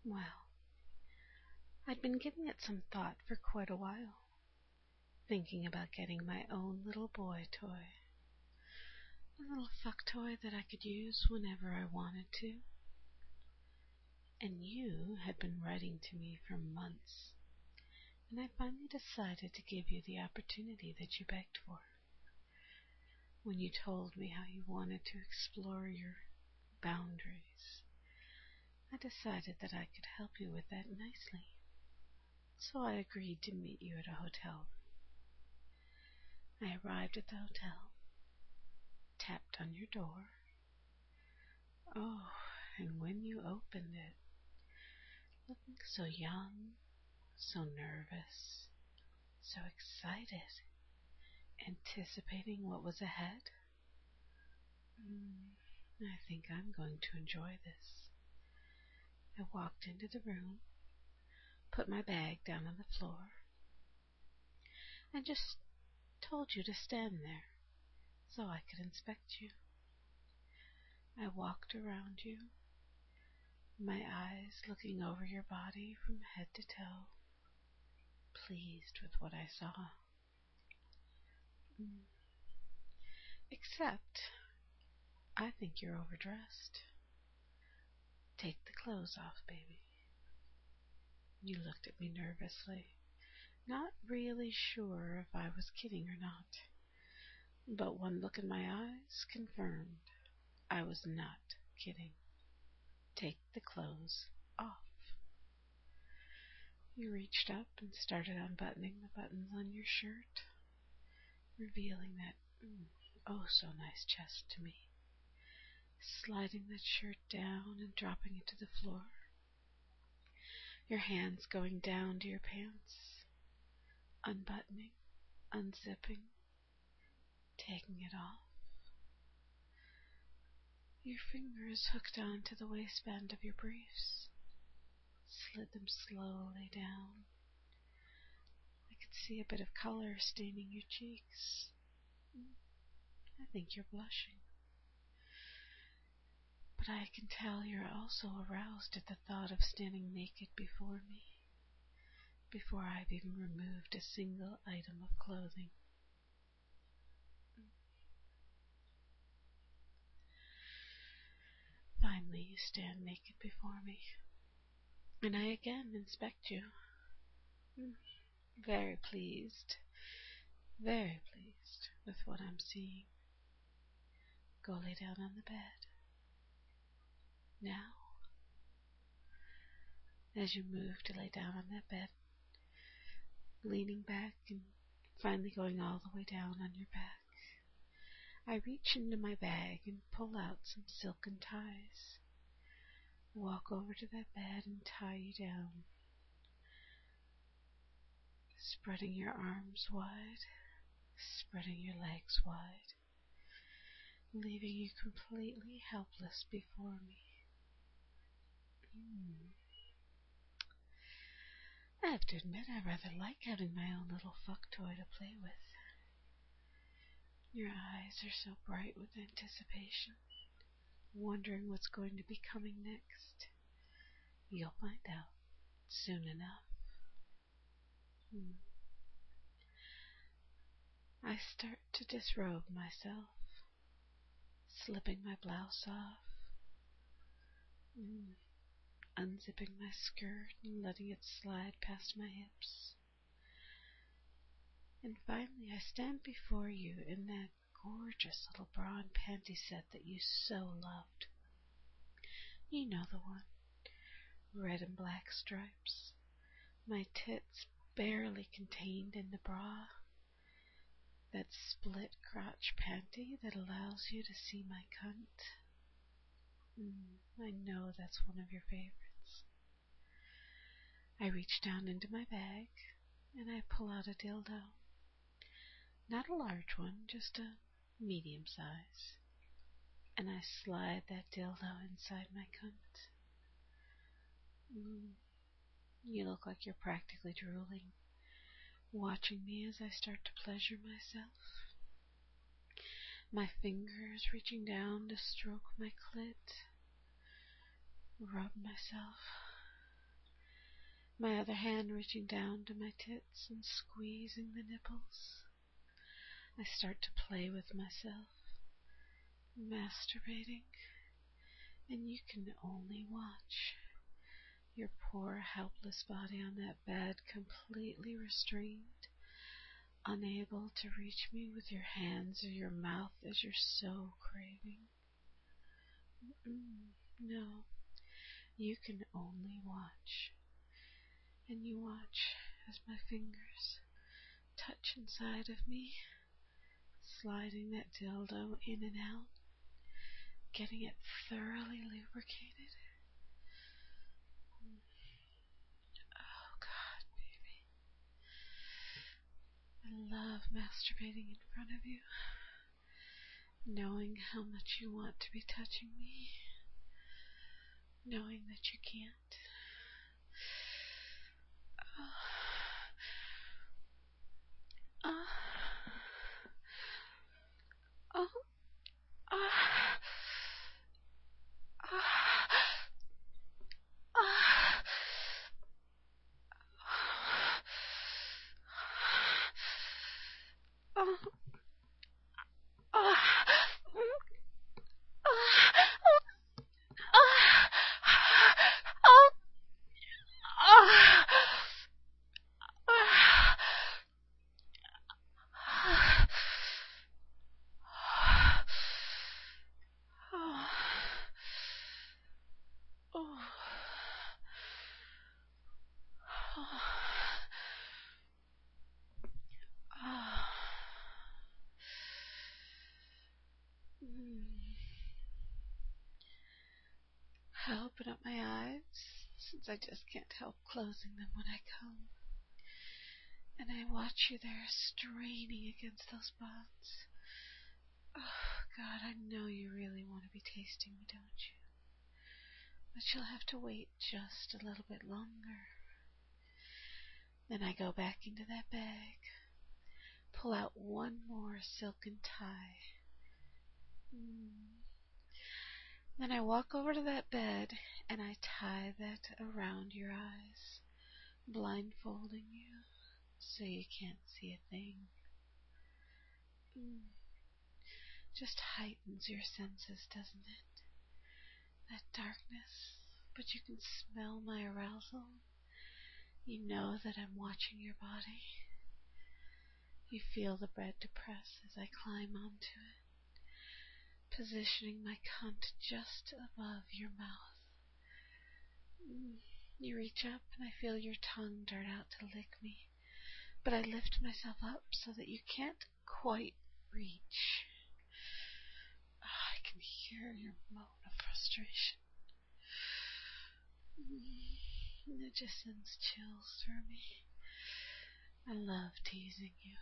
Well, I'd been giving it some thought for quite a while, thinking about getting my own little boy toy. A little fuck toy that I could use whenever I wanted to. And you had been writing to me for months, and I finally decided to give you the opportunity that you begged for. When you told me how you wanted to explore your boundaries, I decided that I could help you with that nicely. So I agreed to meet you at a hotel. I arrived at the hotel, tapped on your door. Oh, and when you opened it, looking so young, so nervous, so excited, anticipating what was ahead, I think I'm going to enjoy this. I walked into the room, put my bag down on the floor, and just told you to stand there so I could inspect you. I walked around you, my eyes looking over your body from head to toe, pleased with what I saw. Except, I think you're overdressed. Take the clothes off, baby. You looked at me nervously, not really sure if I was kidding or not. But one look in my eyes confirmed I was not kidding. Take the clothes off. You reached up and started unbuttoning the buttons on your shirt, revealing that oh so nice chest to me, sliding that shirt down and dropping it to the floor, your hands going down to your pants, unbuttoning, unzipping, taking it off. Your fingers hooked onto the waistband of your briefs, slid them slowly down. I could see a bit of color staining your cheeks. I think you're blushing. But I can tell you're also aroused at the thought of standing naked before me, before I've even removed a single item of clothing. Finally, you stand naked before me, and I again inspect you. Very pleased with what I'm seeing. Go lay down on the bed. Now, as you move to lay down on that bed, leaning back and finally going all the way down on your back, I reach into my bag and pull out some silken ties. Walk over to that bed and tie you down, spreading your arms wide, spreading your legs wide, leaving you completely helpless before me. I have to admit, I rather like having my own little fuck toy to play with. Your eyes are so bright with anticipation, wondering what's going to be coming next. You'll find out soon enough. I start to disrobe myself, slipping my blouse off, unzipping my skirt and letting it slide past my hips. And finally I stand before you in that gorgeous little bra and panty set that you so loved. You know the one. Red and black stripes, my tits barely contained in the bra, that split crotch panty that allows you to see my cunt. I know that's one of your favorites. I reach down into my bag and I pull out a dildo. Not a large one, just a medium size. And I slide that dildo inside my cunt. You look like you're practically drooling, watching me as I start to pleasure myself. My fingers reaching down to stroke my clit, rub myself, my other hand reaching down to my tits and squeezing the nipples. I start to play with myself, masturbating, and you can only watch. Your poor, helpless body on that bed, completely restrained, unable to reach me with your hands or your mouth as you're so craving. No, you can only watch. And you watch as my fingers touch inside of me, sliding that dildo in and out, getting it thoroughly lubricated. Oh God, baby. I love masturbating in front of you, knowing how much you want to be touching me, knowing that you can't. Oh. Oh. Oh. I open up my eyes, since I just can't help closing them when I come. And I watch you there straining against those bonds. Oh, God, I know you really want to be tasting me, don't you? But you'll have to wait just a little bit longer. Then I go back into that bag, pull out one more silken tie. Then I walk over to that bed and I tie that around your eyes, blindfolding you so you can't see a thing. Just heightens your senses, doesn't it? That darkness, but you can smell my arousal. You know that I'm watching your body. You feel the bed depress as I climb onto it, positioning my cunt just above your mouth. You reach up and I feel your tongue dart out to lick me, but I lift myself up so that you can't quite reach. I can hear your moan of frustration. And it just sends chills through me. I love teasing you.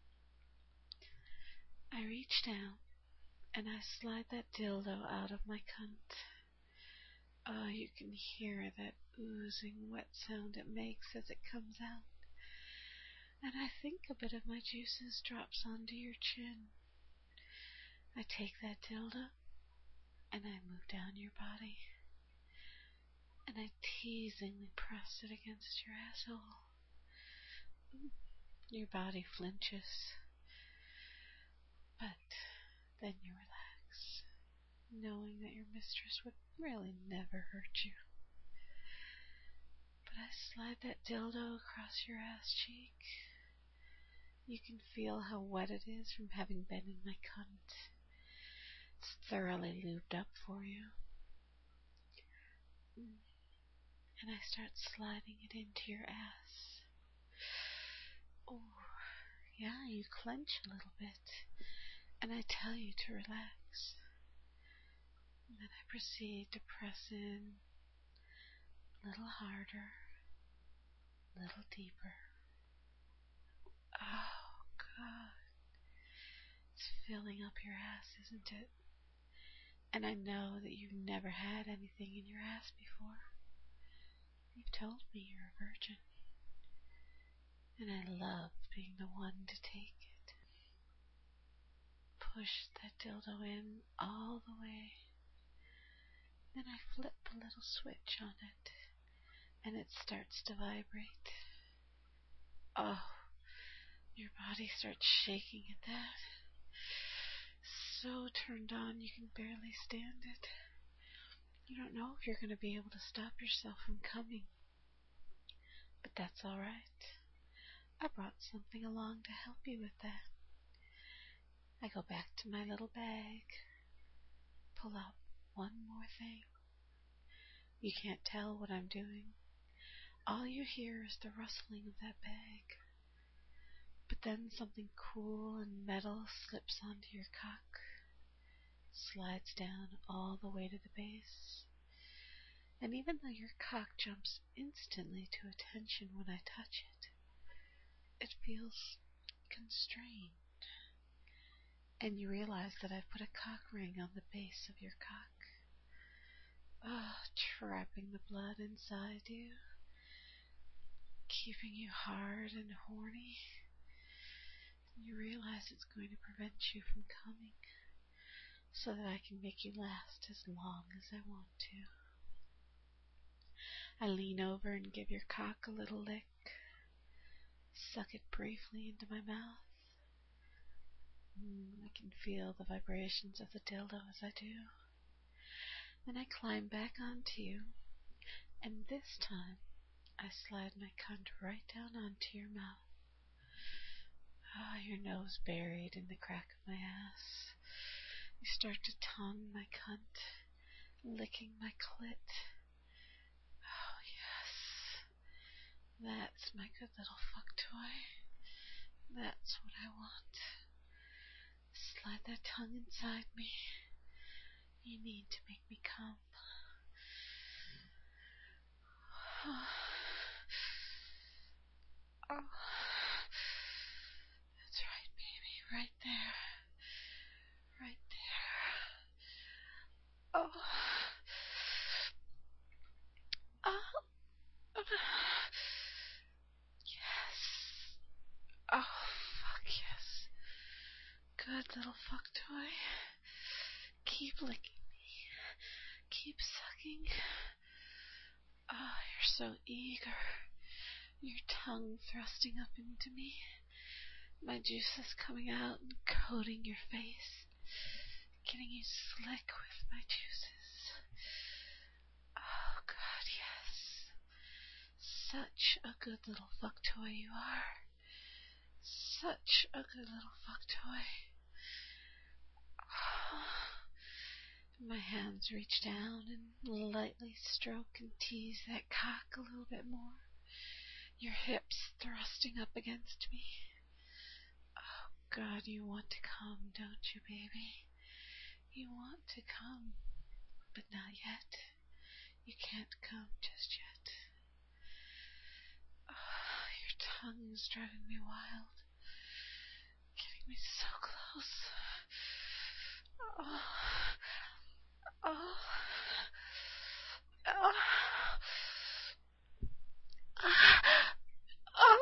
I reach down and I slide that dildo out of my cunt. Oh, you can hear that oozing wet sound it makes as it comes out. And I think a bit of my juices drops onto your chin. I take that dildo and I move down your body. And I teasingly press it against your asshole. Your body flinches. But then you relax, knowing that your mistress would really never hurt you. But I slide that dildo across your ass cheek. You can feel how wet it is from having been in my cunt. It's thoroughly lubed up for you. And I start sliding it into your ass. Oh, yeah, you clench a little bit. And I tell you to relax. And then I proceed to press in a little harder, a little deeper. Oh, God. It's filling up your ass, isn't it? And I know that you've never had anything in your ass before. You've told me you're a virgin. And I love being the one to take it. Push that dildo in all the way. Then I flip a little switch on it. and it starts to vibrate. Oh, your body starts shaking at that. So turned on you can barely stand it. You don't know if you're going to be able to stop yourself from coming. But that's all right. I brought something along to help you with that. I go back to my little bag, pull out one more thing. You can't tell what I'm doing. All you hear is the rustling of that bag. But then something cool and metal slips onto your cock, slides down all the way to the base. And even though your cock jumps instantly to attention when I touch it, it feels constrained. And you realize that I've put a cock ring on the base of your cock. Trapping the blood inside you, keeping you hard and horny. You realize it's going to prevent you from coming, so that I can make you last as long as I want to. I lean over and give your cock a little lick, suck it briefly into my mouth. I can feel the vibrations of the dildo as I do. Then I climb back onto you, and this time I slide my cunt right down onto your mouth. Your nose buried in the crack of my ass. You start to tongue my cunt, licking my clit. Oh, yes. That's my good little fuck toy. That's what I want. Slide that tongue inside me. You need to make me come. Oh. That's right, baby. Right there. Right there. Oh. Oh. Yes. Oh, fuck yes. Good little fuck toy. Keep licking me. Keep sucking. Oh, you're so eager. Your tongue thrusting up into me. My juices coming out and coating your face. Getting you slick with my juices. Oh, God, yes. Such a good little fuck toy you are. Such a good little fuck toy. My hands reach down and lightly stroke and tease that cock a little bit more. Your hips thrusting up against me. Oh, God, you want to come, don't you, baby? You want to come, but not yet. You can't come just yet. Oh, your tongue's driving me wild. Getting me so close. Oh. Oh. Oh. Oh.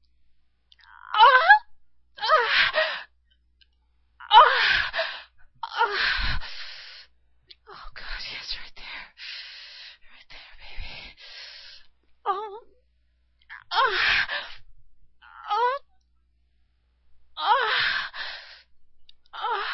Oh, God, yes, right there. Right there, baby. Oh. Oh. Oh. Oh. Oh.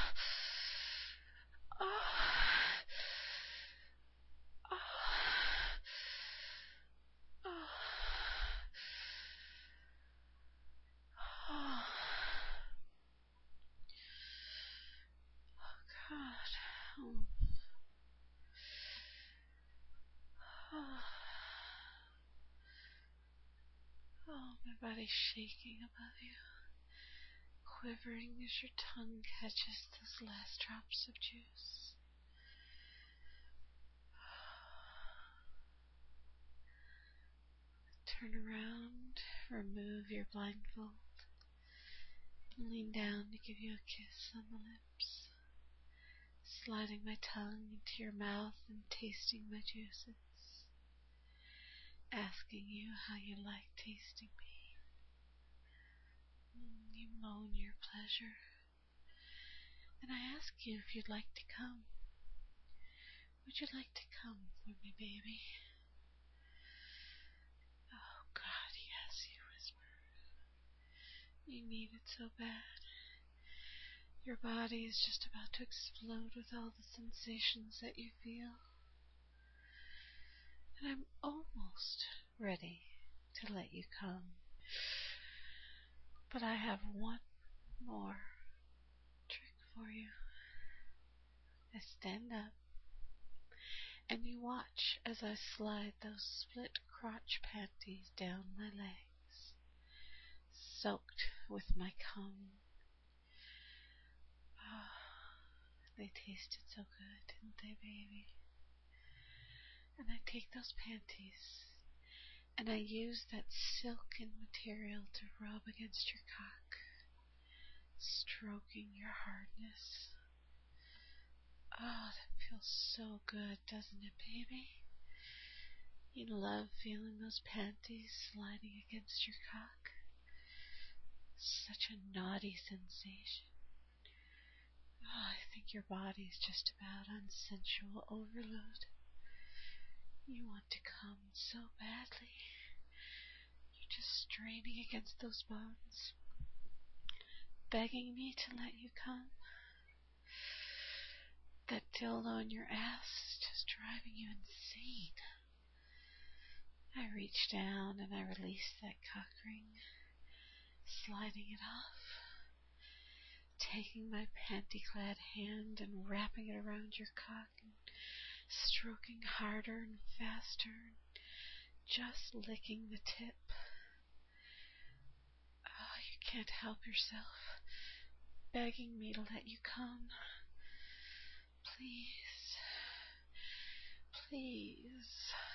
Oh, my body's shaking above you, quivering as your tongue catches those last drops of juice. Turn around, remove your blindfold, and lean down to give you a kiss on the lips, sliding my tongue into your mouth and tasting my juices, asking you how you like tasting me. You moan your pleasure, and I ask you if you'd like to come. Would you like to come for me, baby? You need it so bad. Your body is just about to explode with all the sensations that you feel. And I'm almost ready to let you come. But I have one more trick for you. I stand up, and you watch as I slide those split crotch panties down my legs, soaked with my cum. They tasted so good, didn't they, baby? And I take those panties, and I use that silken material to rub against your cock, stroking your hardness. Oh, that feels so good, doesn't it, baby? You love feeling those panties sliding against your cock. Such a naughty sensation. Oh, I think your body's just about on sensual overload. You want to come so badly. You're just straining against those bones, begging me to let you come. That dildo in your ass is just driving you insane. I reach down and I release that cock ring, sliding it off, taking my panty-clad hand and wrapping it around your cock and stroking harder and faster, just licking the tip. Oh, you can't help yourself, begging me to let you come. Please, please.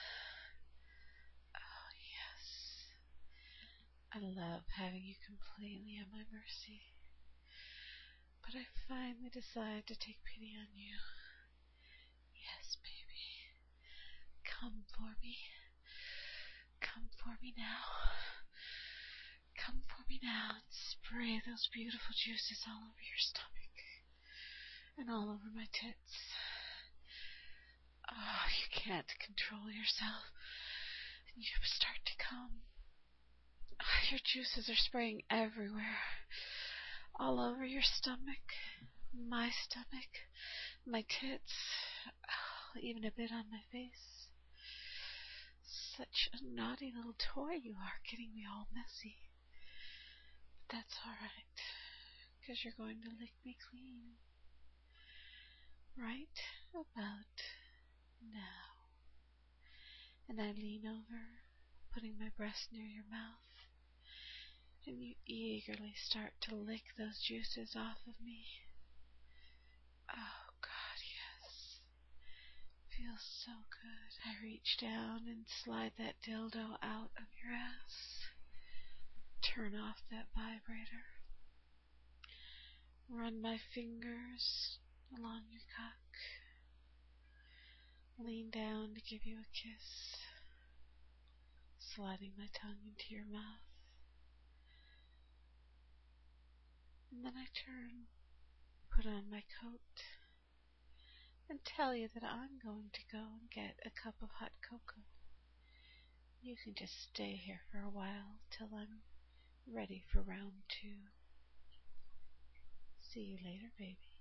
Oh, yes. I love having you completely at my mercy. But I finally decide to take pity on you. Yes, baby. Come for me. Come for me now. Come for me now and spray those beautiful juices all over your stomach and all over my tits. Oh, you can't control yourself. And you start to come. Oh, your juices are spraying everywhere. All over your stomach, my stomach, my tits, even a bit on my face. Such a naughty little toy you are, getting me all messy. But that's alright, because you're going to lick me clean. Right about now. And I lean over, putting my breast near your mouth, and you eagerly start to lick those juices off of me. Oh, God, yes. Feels so good. I reach down and slide that dildo out of your ass. Turn off that vibrator. Run my fingers along your cock. Lean down to give you a kiss. Sliding my tongue into your mouth. And then I turn, put on my coat, and tell you that I'm going to go and get a cup of hot cocoa. You can just stay here for a while till I'm ready for round 2. See you later, baby.